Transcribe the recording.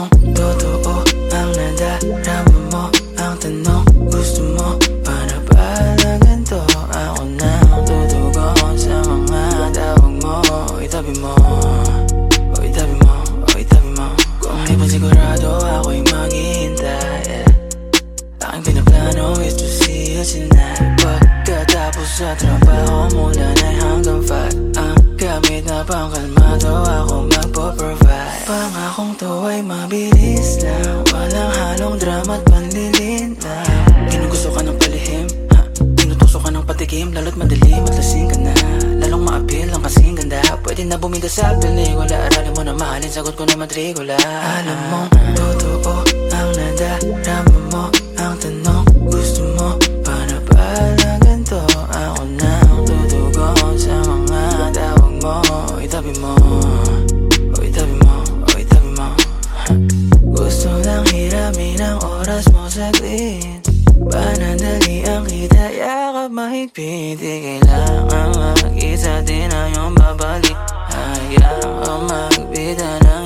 totoo ang nadarama mo? Ang tanong, gusto mo pa na pala ganito? Ako na ang tutugon sa mga tawag mo. Itabi mo, o itabi mo, o itabi mo. Kung di pa sigurado ako'y maghihintay, aking pinaplano is to see you tonight. Pagkatapos sa trabaho mula 9 hanggang 5, ang gamit na pangkalmado ako magpo-provide. Pangakong to ay mabilis lang, walang halong drama at panlilin lang. Ginugusto ka ng palihim, tinutusok ka ng patikim, lalo't madilim at lasing ka na. Lalong ma-appeal ang kasing ganda, pwede na bumida sa pelikula. Aralin mo na mahalin, sagot ko na matrikula. Alam mong totoo ang nadarama mo. Ang tanong, gusto mo pa na pala ganito? Ako na ang tutugon sa mga tawag mo. Itabi mo, o itabi mo, o itabi mo. Gusto lang hiramin ang oras mo saglit, panandali ang kita, yakap mahigpit. Di kailangan mag-isa, di na yung babalik. Hayaan ka magbida na